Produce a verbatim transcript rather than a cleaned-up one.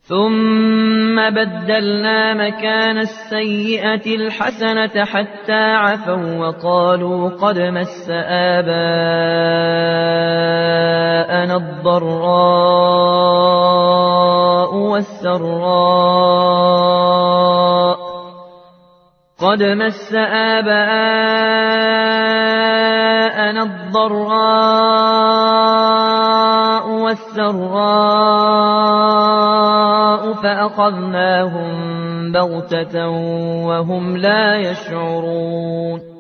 ثم بدلنا مكان السيئة الحسنة حتى عفوا وقالوا قد مس آباءنا الضراء والسراء قد مس آباءنا الضراء والسراء فأخذناهم بغتة وهم لا يشعرون